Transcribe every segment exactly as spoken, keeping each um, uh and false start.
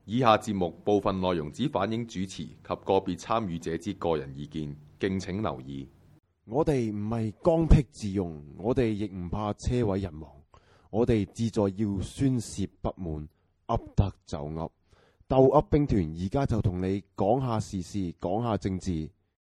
以下節目部分內容只反映主持及個別參與者之個人意見，敬請留意。 我哋唔係剛愎自用，我哋亦唔怕車毀人亡，我哋志在要宣泄不滿，噏得就噏。鬥噏兵團而家就同你講下時事，講下政治。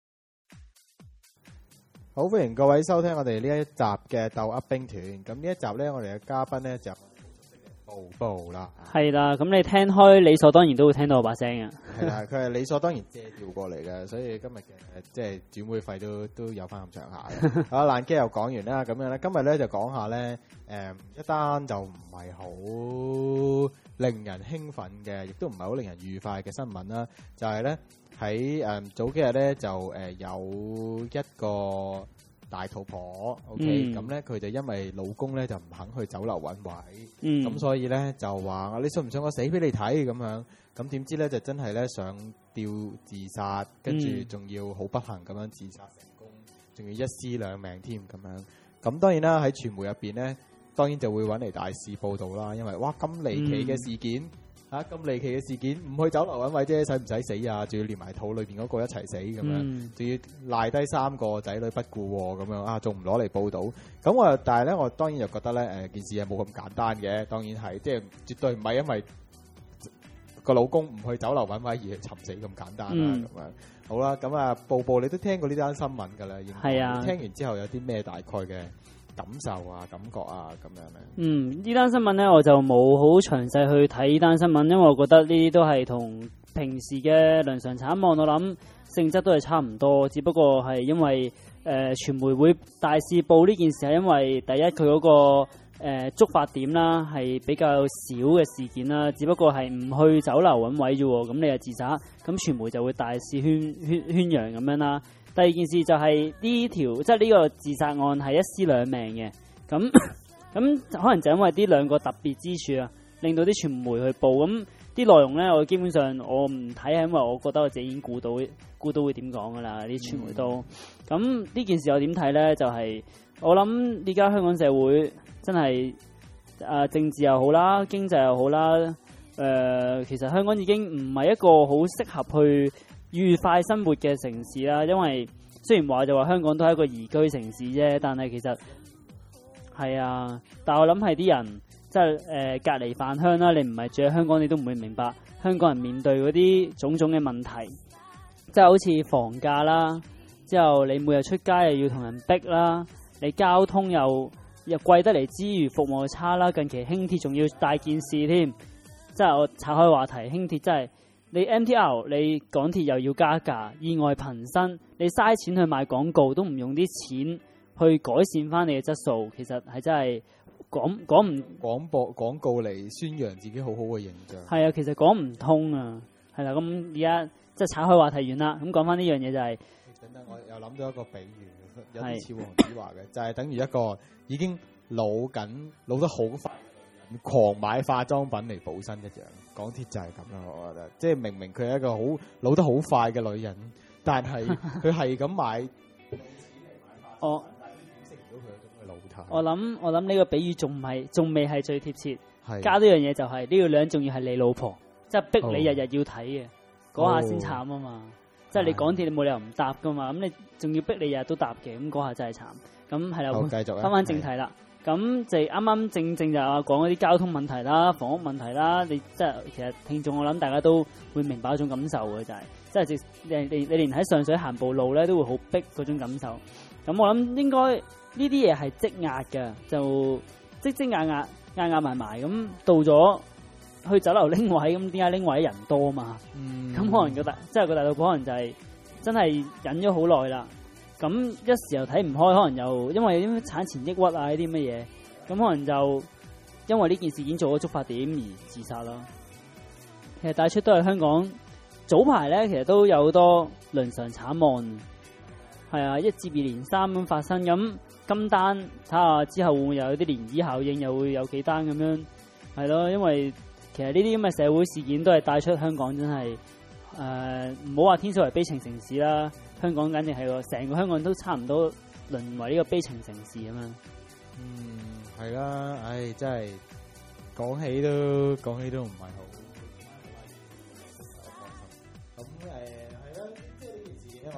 好，歡迎各位收聽我哋呢一集嘅鬥噏兵團。咁呢一集呢，我哋嘅嘉賓呢，就寶寶啦。 係啦，咁你聽開理所當然都會聽到我把聲嘅。 係啦，佢係理所當然借調過嚟嘅，所以今日嘅即係轉會費都都有翻咁上下嘅。好，爛機又講完啦，咁樣咧，今日咧就講下咧，誒一單就唔係好令人興奮嘅，亦都唔係好令人愉快嘅新聞啦。就係咧喺誒早幾日咧就誒有一個大肚婆 ，OK，咁咧佢就因為老公咧就唔肯去酒樓揾位，咁、嗯、所以咧就話你信唔信我死俾你睇咁樣，咁點知咧就真係咧想吊自殺，跟住仲要好不幸咁樣自殺成功，仲要一屍兩命添咁樣。咁當然啦喺傳媒入邊咧，當然就會揾嚟大肆報導啦，因為哇咁離奇嘅事件。嗯嚇咁離奇嘅事件，唔去酒樓揾位啫，使唔使死啊？仲要連埋肚裏邊嗰個一齊死咁樣，仲、嗯、要賴低三個仔女不顧喎，咁樣啊，仲唔攞嚟報導？咁我但係咧，我當然就覺得咧，誒件事係冇咁簡單嘅，當然係即係絕對唔係因為個老公唔去酒樓揾位而係尋死咁簡單啦。咁、嗯、樣好啦，咁啊，寶寶你都聽過呢單新聞㗎啦，係啊，聽完之後有啲咩大概嘅感受啊、感覺啊咁樣咧？ 嗯，呢單新聞咧我就冇好詳細去睇呢單新聞，因為我覺得呢啲都係同平時嘅倫常慘案，我諗性質都係差唔多，只不過係因為誒、呃、傳媒會大肆報呢件事，係因為第一佢嗰、那個誒、呃、觸發點啦係比較少嘅事件啦，只不過係唔去酒樓揾位啫喎，咁你又自殺，咁傳媒就會大肆宣宣宣揚咁樣啦。第二件事就係呢條，即係呢個自殺案係一屍兩命嘅，咁咁可能就因為呢兩個特別之處啊，令到啲傳媒去報，咁啲內容咧，我基本上我唔睇，係因為我覺得我自己已經估到估到會點講噶啦，啲傳媒都。咁呢、嗯、件事我點睇咧？就係、是、我諗而家香港社會真係啊、呃、政治又好啦，經濟又好啦，誒、呃、其實香港已經唔係一個好適合去愉快生活嘅城市啦，因為雖然話就話香港都係一個宜居城市啫，但係其實係啊，但係我諗係啲人即係誒隔離飯香啦，你唔係住喺香港，你都唔會明白香港人面對嗰啲種種嘅問題，即係好似房價啦，之後你每日出街又要同人逼啦，你交通又又貴得嚟之餘服務又差啦，近期輕鐵仲要大件事添，即係我拆開話題，輕鐵真係。你 M T R 你港鐵又要加價，意外頻生，你嘥錢去買廣告都唔用啲錢去改善翻你嘅質素，其實係真係講講唔廣播廣告嚟宣揚自己好好嘅形象。係啊，其實講唔通啊，係啦，咁而家即係拆開話題完啦，咁講翻呢樣嘢就係、是， 等等，我又諗到一個比喻，有啲似黃子華嘅，就係等於一個已經老緊老得好快。狂買化妝品嚟補身一樣，港鐵就係咁啦，我覺得，即係明明佢係一個好老得好快嘅女人，但係佢係咁買， 我識唔到佢嗰種嘅老態。 我諗我諗呢個比喻仲係仲未係最貼切，加呢樣嘢就係、是、呢、這個女人仲要係你老婆，即係逼你日日要睇嘅，嗰、oh. 下先慘啊嘛！即係你港鐵你冇理由唔搭噶嘛，咁你仲要逼你日日都搭嘅，咁嗰下真係慘。咁係啦，繼續翻翻正題啦。咁就啱啱正正就話講嗰啲交通問題啦、房屋問題啦，你即係其實聽眾我諗大家都會明白一種感受嘅，就係即係直你你你連喺上水行步路咧都會好逼嗰種感受。咁我諗應該呢啲嘢係積壓嘅，就積積壓壓壓壓埋埋，咁到咗去酒樓拎位，咁點解拎位人多嘛？咁、嗯、可能個大即係個大肚婆可能就係真係忍咗好耐啦。咁一時又睇唔開，可能又因為啲產前抑鬱啊呢啲乜嘢，咁可能就因為呢件事件做咗觸發點而自殺啦。其實帶出都係香港早排咧，其實都有好多倫常慘案，係啊，一接二連三咁發生。咁今單睇下之後會唔會又有啲漣漪效應，又會有幾單咁樣，係咯。因為其實呢啲咁嘅社會事件都係帶出香港真係誒，唔好話天水圍悲情城市啦。香港簡直係個成個香港都差唔多淪為呢個悲情城市咁樣。 嗯，係啦，唉，真係講起都講起都唔係好。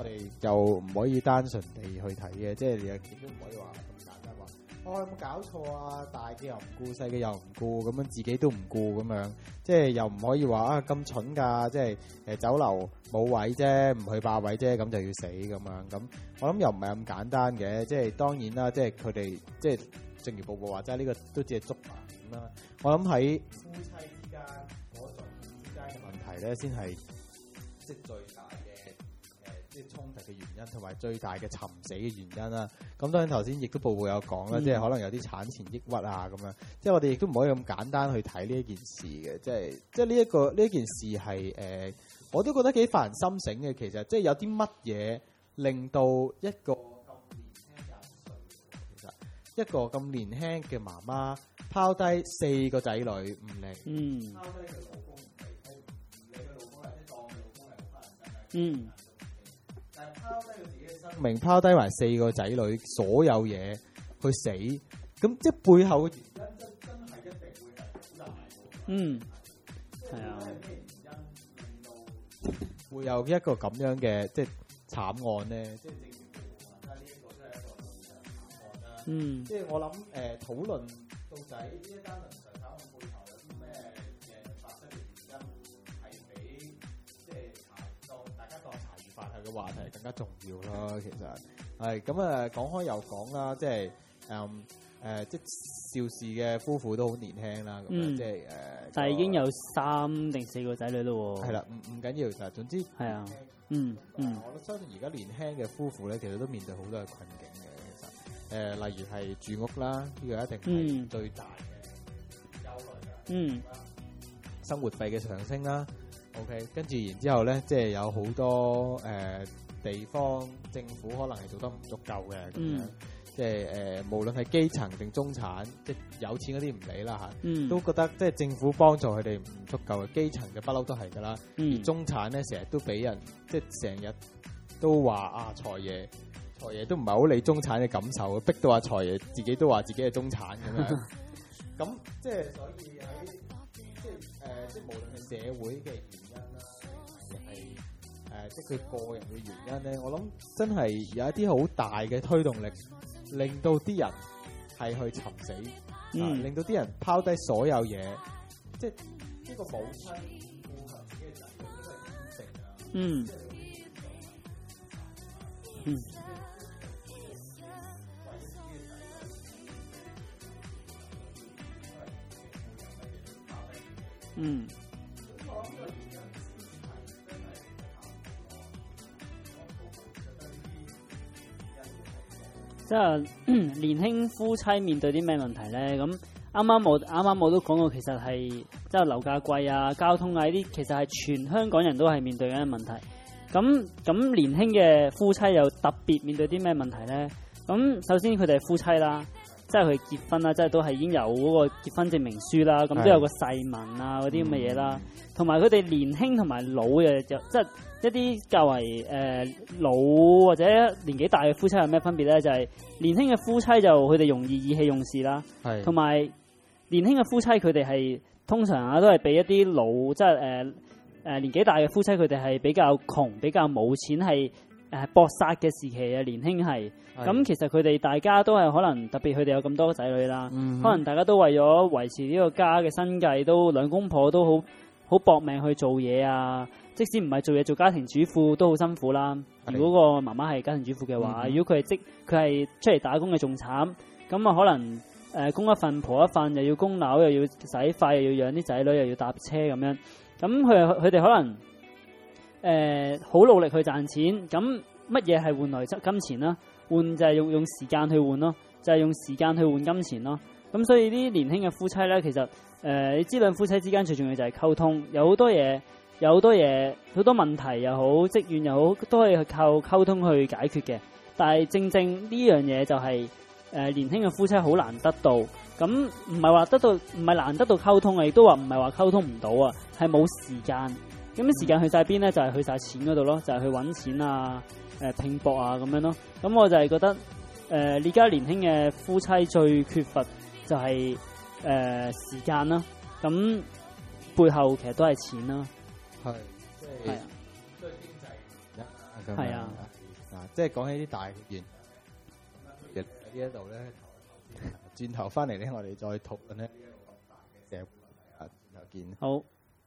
我哋又唔可以單純地去睇嘅，即係你亦都唔可以話咁簡單話，哦有冇搞錯啊？大嘅又唔顧，細嘅又唔顧，咁樣自己都唔顧咁樣，即係又唔可以話啊咁蠢㗎，即係誒酒樓冇位啫，唔去霸位啫，咁就要死咁樣。咁我諗又唔係咁簡單嘅，即係當然啦，即係佢哋即係正如寶寶話齋，呢個都只係觸發點啦。我諗喺夫妻之間嗰種之間嘅問題咧，先係即係最大嘅誒，即係衝突嘅原因，同埋最大嘅尋死嘅原因啦。咁當然頭先亦都寶寶有講啦， 嗯、 即係可能有啲產前抑鬱啊咁樣，即係我哋亦都唔可以咁簡單去睇呢一件事嘅，即係即係呢一個呢一件事係誒、呃，我都覺得幾煩人心醒嘅。其實即係有啲乜嘢令到一個咁年輕廿歲，其實一個咁年輕嘅媽媽拋低四個仔女唔理， 嗯， 拋低佢老公唔理，唔理佢老公係即當佢老公係好乞人憎嘅， 嗯， 但係拋低佢自己嘅生命，拋低埋四個仔女所有嘢去死，咁即係背後嘅原因真真係一定會係好大嘅。 嗯，係啊。 咩原因令到會有一個咁樣嘅即係慘案咧？即係正如話齋，呢一個都係一個倫常慘案啦。 嗯， 即係我諗誒討論到底呢一單倫常慘案背後有啲咩嘅發生嘅原因，係比即係茶當大家當茶餘飯後嘅話題更加重要啦。其實係咁啊，講開又講啦，即係誒誒，即係邵氏嘅夫婦都好年輕啦，咁樣、 嗯、 即係誒， 但係已經有三定四個仔女咯喎。 係啦，唔唔緊要，但係總之係啊，嗯嗯， 我相信而家年輕嘅夫婦咧，其實都面對好多嘅困境嘅。其實誒、呃，例如係住屋啦，呢、這個一定係最大嘅憂慮嘅。 嗯， 生活費嘅上升啦 ，OK， 跟住然之後咧，即係有好多誒、呃、地方政府可能係做得唔足夠嘅咁樣。 嗯即係誒、呃，無論係基層定中產，即係有錢嗰啲唔理啦嚇， 嗯、 都覺得即係政府幫助佢哋唔足夠嘅。基層嘅不嬲都係㗎啦， 嗯、 而中產咧成日都俾人即係成日都話啊財爺，財爺都唔係好理中產嘅感受，逼到阿財爺自己都話自己係中產咁樣。咁即係所以喺即係誒、呃，即係無論係社會嘅原因啦，定係誒即係佢個人嘅原因咧，我諗真係有一啲好大嘅推動力。令到啲人係去尋死， 嗯啊、令到啲人拋低所有嘢，即係呢個母親顧及自己嘅仔女都係天性啊。 嗯。嗯。嗯。即係年輕夫妻面對啲咩問題咧？咁啱啱我啱啱我都講過，其實係即係樓價貴啊、交通啊呢啲，其實係全香港人都係面對緊嘅問題。咁咁年輕嘅夫妻又特別面對啲咩問題咧？咁首先佢哋係夫妻啦，即係佢結婚啦，即係都係已經有嗰個結婚證明書啦，咁都有個誓文啊嗰啲咁嘅嘢啦。同埋佢哋年輕同埋老嘅，就即係一啲較為誒、呃、老或者年紀大嘅夫妻有咩分別咧？就係、是、年輕嘅夫妻就佢哋容易意氣用事啦，同埋年輕嘅夫妻佢哋係通常啊都係俾一啲老即係誒誒年紀大嘅夫妻佢哋係比較窮、比較冇錢係誒搏殺嘅時期嘅年輕係。咁其實佢哋大家都係可能特別佢哋有咁多仔女啦，嗯、可能大家都為咗維持呢個家嘅生計，都兩公婆都好好搏命去做嘢啊！即使唔係做嘢，做家庭主婦都好辛苦啦。如果個媽媽係家庭主婦嘅話，嗯、如果佢係即佢係出嚟打工嘅，仲慘。咁啊，可能誒、呃、供一份婆一份，又要供樓，又要使費，又要養啲仔女，又要搭車咁樣。咁佢佢哋可能誒好、呃、努力去賺錢。咁乜嘢係換來金錢啦？換就係用用時間去換咯，就係、是、用時間去換金錢咯。咁所以啲年輕嘅夫妻咧，其實誒、呃，你知兩夫妻之間最重要就係溝通，有好多嘢，有好多嘢，好多問題又好，積怨又好，都可以靠溝通去解決嘅。但係正正呢樣嘢就係、是、誒、呃、年輕嘅夫妻好難得到。咁唔係話得到，唔係難得到溝通啊，亦都話唔係話溝通唔到啊，係冇時間。咁啲時間去晒邊咧？就係、是、去晒錢嗰度咯，就係、是、去揾錢啊。誒拼搏啊咁樣咯，咁我就係覺得誒而家年輕嘅夫妻最缺乏就係、是、誒、呃、時間啦，咁背後其實都係錢啦， 係即係都係經濟原因啦， 咁係啊樣啊，即係講起啲大源呢一度咧，轉頭翻嚟咧，我哋再討論咧社會啊，轉頭見。 好。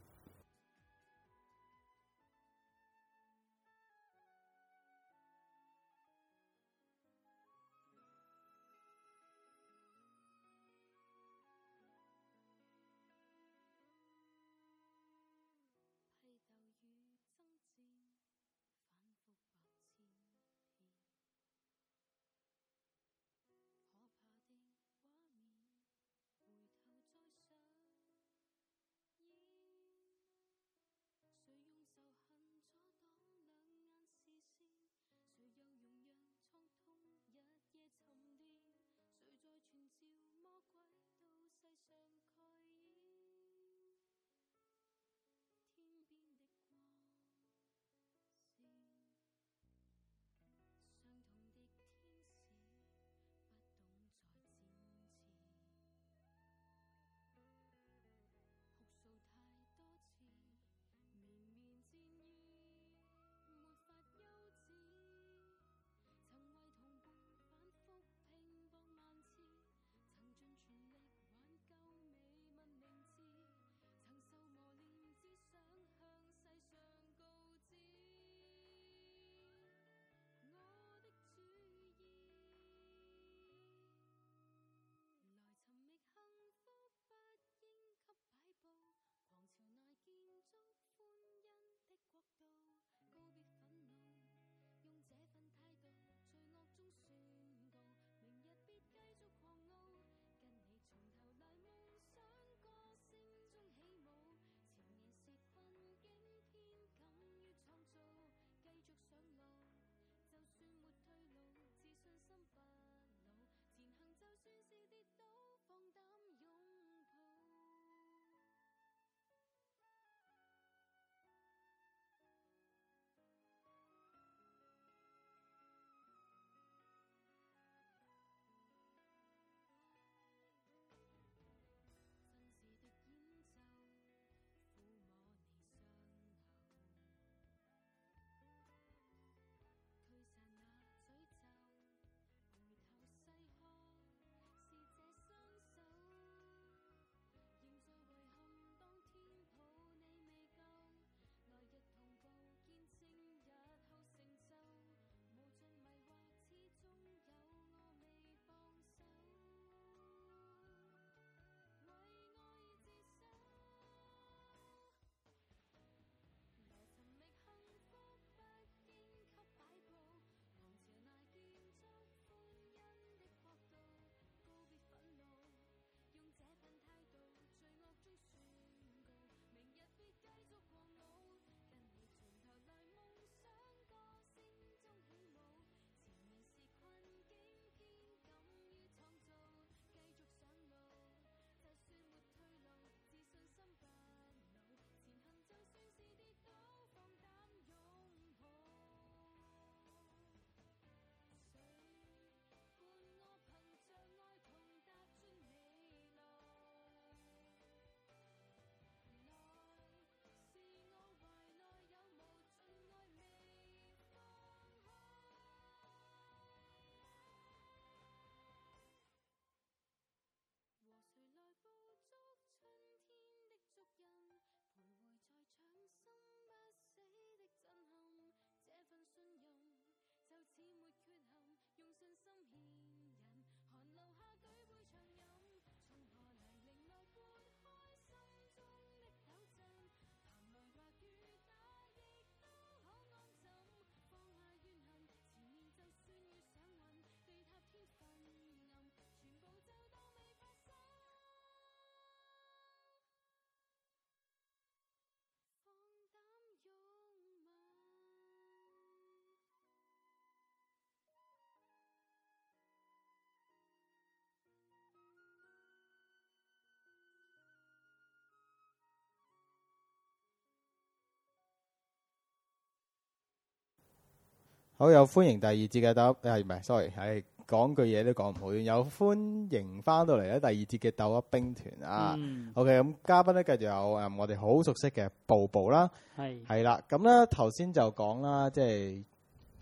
好，有歡迎第二節嘅鬥係唔係？sorry，係講句嘢都講唔好。有歡迎翻到嚟咧第二節嘅鬥噏兵團啊。 嗯 OK，咁嘉賓咧繼續有誒我哋好熟悉嘅步步啦， 係係啦。咁咧頭先就講啦，即係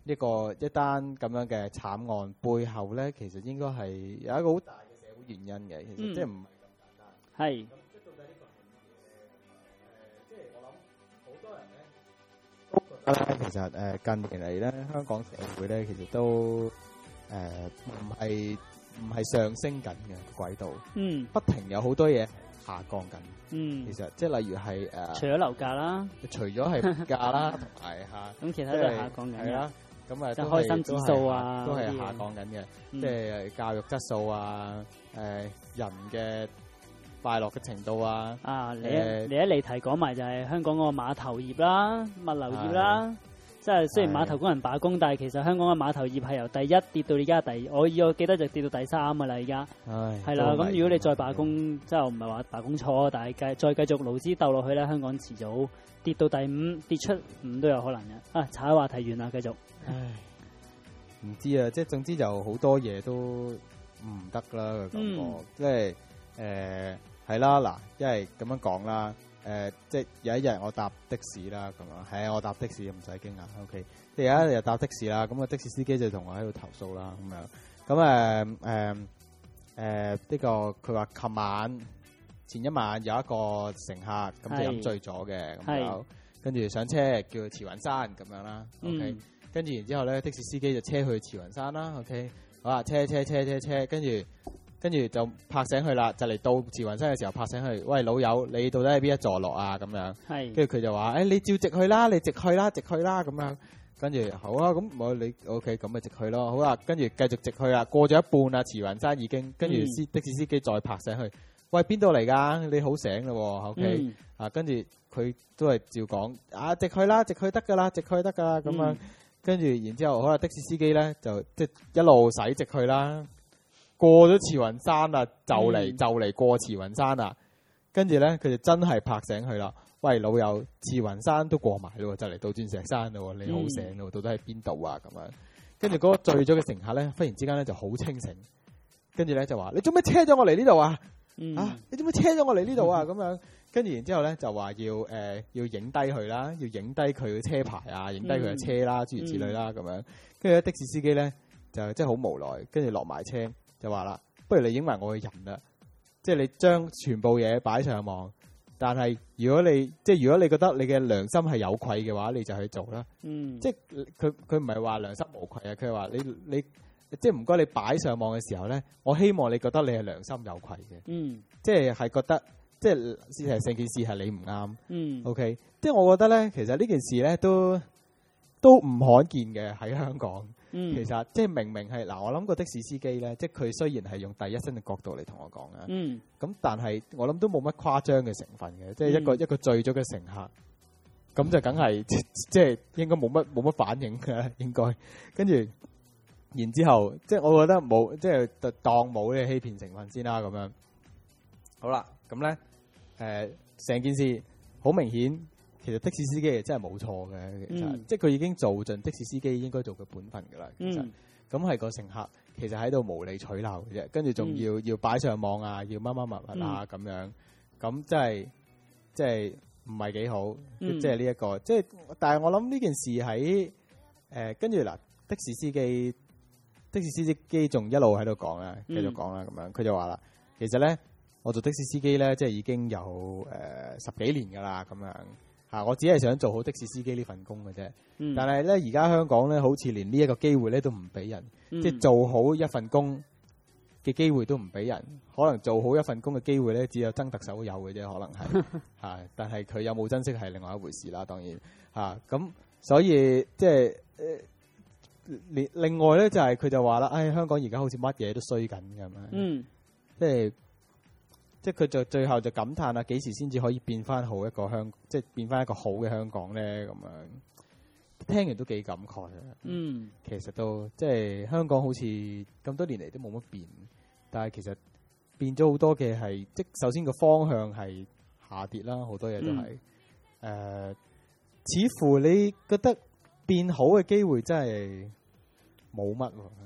一個一單咁樣嘅慘案背後咧，其實應該係有一個好大嘅社會原因嘅，其實即係唔係咁簡單。 係。 咁即係到底呢個係乜嘢咧？誒，即係我諗好多人咧都覺得咧，其實誒近年嚟咧，香港社會咧，其實都誒唔係唔係上升緊嘅軌道， 嗯， 不停有好多嘢下降緊。 嗯， 其實即係例如係誒， 除咗樓價啦， 除咗係物價啦，同埋嚇， 咁其他都係下降緊嘅。 係啦，咁啊即係都開心指數啊都係嗰啲嘢下降緊嘅， 嗯即係教育質素啊，誒人嘅快樂嘅程度啊， 啊，你一誒你一離題講埋就係香港個碼頭業啦、物流業啦，即係雖然碼頭工人罷工，但係其實香港嘅碼頭業係由第一跌到而家第，我我記得就跌到第三噶啦，而家唉， 係啦。 都咁如果你再罷危險工，即係我唔係話罷工錯，但係繼再繼續勞資鬥落去咧，香港遲早跌到第五，跌出五都有可能嘅。啊，踩話題完啦，繼續。 唉，唔知啊，即係總之就好多嘢都唔得啦個感覺， 嗯即係誒係啦嗱，因為咁樣講啦，誒、即係有一日我搭的士啦，咁樣係啊，我搭的士唔使驚訝 ，OK，即係有一日搭的士啦，咁啊的士司機就同我喺度投訴啦，咁樣，咁誒誒誒呢個佢話琴晚前一晚有一個乘客咁就飲醉咗嘅，咁係樣跟住上車叫佢慈雲山咁樣啦，OK。 嗯跟住然之後咧，的士司機就車去慈雲山啦，OK，好啦，車車車車車，跟住跟住就拍醒佢啦，就嚟到慈雲山嘅時候拍醒佢，喂老友，你到底喺邊一座落啊？咁樣， 係跟住佢就話，誒、哎、你照直去啦，你直去啦，直去啦咁樣，跟住好啊，咁我你 OK，咁咪直去咯，好啦，跟住繼續直去啦，過咗一半啦，慈雲山已經，跟住司的士司機再拍醒佢，喂邊度嚟㗎？你好醒咯喎 ，OK，、 嗯啊跟住佢都係照講，啊直去啦，直去得㗎啦，直去得㗎啦，咁樣。 嗯跟住，然之後，好啦，的士司機咧就即係一路駛直去啦，過咗慈雲山啦，就嚟、 嗯就嚟過慈雲山啦。跟住咧，佢就真係拍醒佢啦。喂，老友，慈雲山都過埋咯，就嚟到鑽石山咯，你好醒咯，到底喺邊度啊？咁樣。跟住嗰個醉咗嘅乘客咧，忽然之間咧就好清醒，跟住咧就話：你做咩車咗我嚟呢度啊？ 嗯啊，你做咩車咗我嚟呢度啊？咁樣。跟住然之後咧就話要誒、呃、要影低佢啦，要影低佢嘅車牌啊，影低佢嘅車啦，諸如此類啦咁樣。跟住咧的士司機咧就即係好無奈，跟住落埋車就話啦，不如你影埋我嘅人啦，即係你將全部嘢擺上網。但係如果你即係如果你覺得你嘅良心係有愧嘅話，你就去做啦。 嗯， 即係佢佢唔係話良心無愧啊，佢係話你你即係唔該你擺上網嘅時候咧，我希望你覺得你係良心有愧嘅， 嗯即係係覺得。即係事實成件事係你唔啱， 嗯 OK，即係我覺得咧，其實呢件事咧都都唔罕見嘅喺香港。 嗯， 其實即係明明係嗱，我諗個的士司機咧，即係佢雖然係用第一身嘅角度嚟同我講啊， 嗯咁但係我諗都冇乜誇張嘅成分嘅，即係一個、 嗯一個醉咗嘅乘客，咁就梗係即即係應該冇乜冇乜反應嘅，應該跟住然之後，即係我覺得冇即係當冇呢個欺騙成分先啦，咁樣好啦，咁咧。誒成、呃、件事好明顯，其實的士司機真係冇錯嘅，其實、 嗯、 即係佢已經做盡的士司機應該做嘅本分㗎啦。其實咁係、嗯、個乘客其實喺度無理取鬧嘅啫，跟住仲要、嗯、要擺上網啊，要乜乜物物啊咁、嗯、樣，咁真係即係唔係幾好，嗯、即係呢一個即係。但係我諗呢件事喺誒跟住嗱的士司機的士司機仲一路喺度講啦，繼續講啦咁樣，佢就話啦，其實咧。我做的士司機咧，即係已經有誒、呃、十幾年噶啦，咁樣嚇。我只係想做好的士司機呢份工嘅啫。嗯、但係咧，而家香港咧，好似連呢一個機會咧都唔俾人，嗯、即係做好一份工嘅機會都唔俾人。可能做好一份工嘅機會咧，只有曾特首有嘅啫，可能係嚇。但係佢有冇珍惜係另外一回事啦，當然嚇。咁、啊、所以即係誒，另、呃、另外咧就係、是、佢就話啦，唉、哎，香港而家好似乜嘢都衰緊咁樣，嗯、即係。即係佢就最後就感嘆啦，幾時先至可以變翻好一個香，即係變翻一個好嘅香港咧？咁樣聽完都幾感慨啊！嗯，其實都即係香港好似咁多年嚟都冇乜變，但係其實變咗好多嘅係，即首先個方向係下跌啦，好多嘢都係誒、嗯呃，似乎你覺得變好嘅機會真係冇乜喎。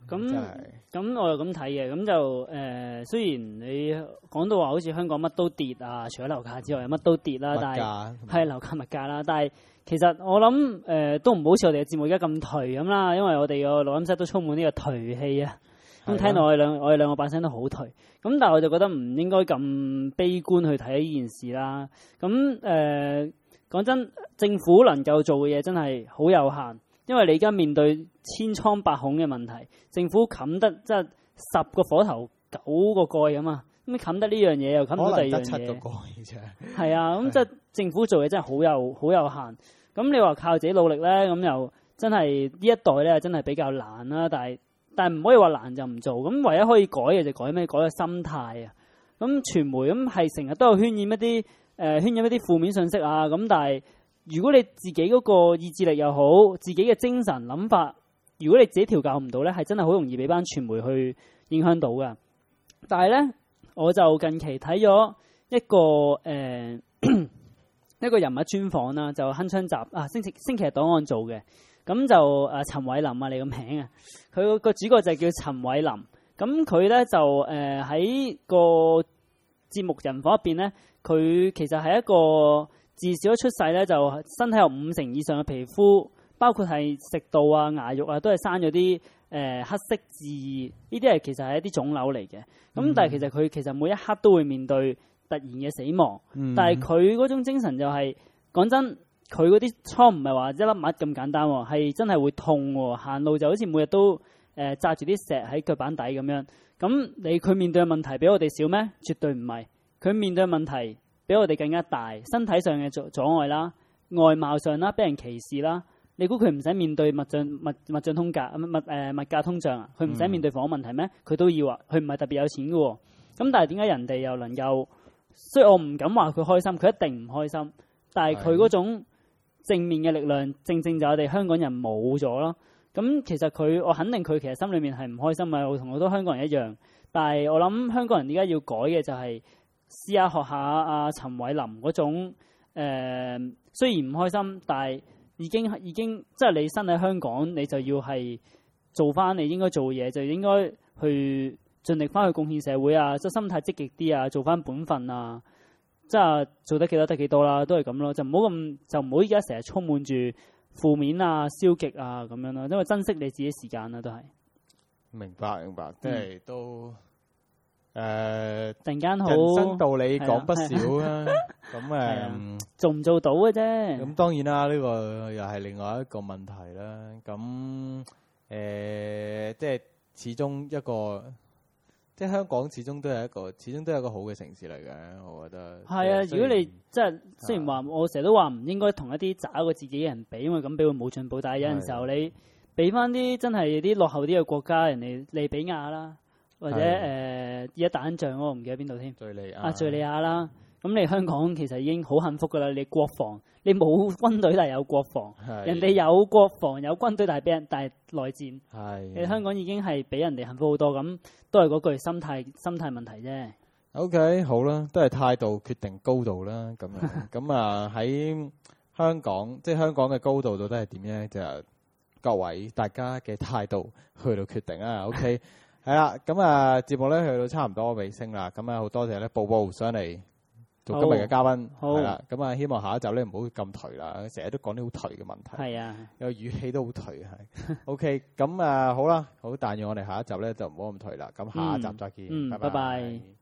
咁真係咁我又咁睇嘅，咁就誒、呃、雖然你講到話好似香港乜都跌啊，除咗樓價之外乜都跌啦，但係係樓價物價啦，但係其實我諗誒、呃、都唔好似我哋嘅節目而家咁頹咁啦，因為我哋個錄音室都充滿呢個頹氣啊。咁聽到我哋兩我哋兩個把聲都好頹，咁但係我就覺得唔應該咁悲觀去睇呢件事啦。咁誒講真，政府能夠做嘅嘢真係好有限，因為你而家面對千瘡百孔嘅問題，政府冚得即係十個火頭九個蓋咁啊，咁你冚得呢樣嘢又冚到第二樣嘢， 可能得七個蓋啫。 係啊，咁即係政府做嘢真係好有好有限。咁你話靠自己努力咧，咁又真係呢一代咧真係比較難啦，但係。但係唔可以話難就唔做，咁唯一可以改嘅就改咩？改個心態啊！咁傳媒咁係成日都有渲染一啲誒、呃、渲染一啲負面信息啊！咁但係如果你自己嗰個意志力又好，自己嘅精神諗法，如果你自己調教唔到咧，係真係好容易俾班傳媒去影響到噶。但係咧，我就近期睇咗一個誒、呃、一個人物專訪啦，就鏗鏘集啊星期星期日檔案做嘅。咁就誒陳偉霖啊，你個名啊，佢個主角就叫陳偉霖。咁佢咧就誒喺、呃、個節目人房入邊咧，佢其實係一個自小一出世咧就身體有五成以上嘅皮膚，包括係食道啊、牙肉啊，都係生咗啲誒黑色痣，呢啲係其實係一啲腫瘤嚟嘅。咁、嗯、但係其實佢其實每一刻都會面對突然嘅死亡，嗯、但係佢嗰種精神就係、是、講真。佢嗰啲瘡唔係話一粒癦咁簡單喎，係真係會痛喎。行路就好似每日都誒紮住啲石喺腳板底咁樣。咁你佢面對嘅問題比我哋少咩？絕對唔係。佢面對嘅問題比我哋更加大，身體上嘅阻阻礙啦，外貌上啦，俾人歧視啦。你估佢唔使面對物價物物價通價物誒物價通脹啊？佢唔使面對房屋問題咩？佢都要啊。佢唔係特別有錢嘅喎。咁但係點解人哋又能夠？所以我唔敢話佢開心，佢一定唔開心。但係佢嗰種正面嘅力量，正正就我哋香港人冇咗咯。咁其實佢，我肯定佢其實心裏面係唔開心嘅，我同好多香港人一樣。但係我諗香港人而家要改嘅就係試下學下阿陳偉霖嗰種誒、呃，雖然唔開心，但係已經已經即係你身喺香港，你就要係做翻你應該做嘅嘢，就應該去盡力翻去貢獻社會啊，即係心態積極啲啊，做翻本分啊。即係做得幾多得幾多啦，都係咁咯，就唔好咁，就唔好而家成日充滿住負面啊、消極啊咁樣咯，因為珍惜你自己時間啦，都係。 明白明白，即係都誒，呃、 突然間好人生道理講不少啦。咁誒， 嗯、做唔做到嘅啫。 咁當然啦，呢、呢個又係另外一個問題啦。咁誒、呃，即係始終一個。即係香港始終都係一個，始終都係一個好嘅城市嚟嘅，我覺得。係啊， 如果你即係雖然話，啊、我成日都話唔應該同一啲渣過自己嘅人比，因為咁比會冇進步。但係有陣時候你比翻啲真係啲落後啲嘅國家，人哋利比亞啦，或者誒而家打緊仗我唔記得邊度添。敍利亞啊，敍利亞啦。咁你香港其實已經好幸福㗎啦，你國防你冇軍隊但係有國防，人哋有國防有軍隊但係俾人但係內戰，你香港已經係比人哋幸福好多，咁都係嗰句心態心態問題啫。OK 好啦，都係態度決定高度啦，咁樣咁啊喺香港即係香港嘅高度到底係點咧？就各位大家嘅態度去到決定啊。OK 係啦，咁啊節目咧去到差唔多尾聲啦，咁啊好多謝咧寶寶上嚟做今日嘅嘉賓，係啦，咁啊希望下一集咧唔好咁頹啦，成日都講啲好頹嘅問題，係啊，有語氣都好頹係。OK，咁啊好啦，好，但願我哋下一集咧就唔好咁頹啦，咁下一集再見，嗯，拜拜。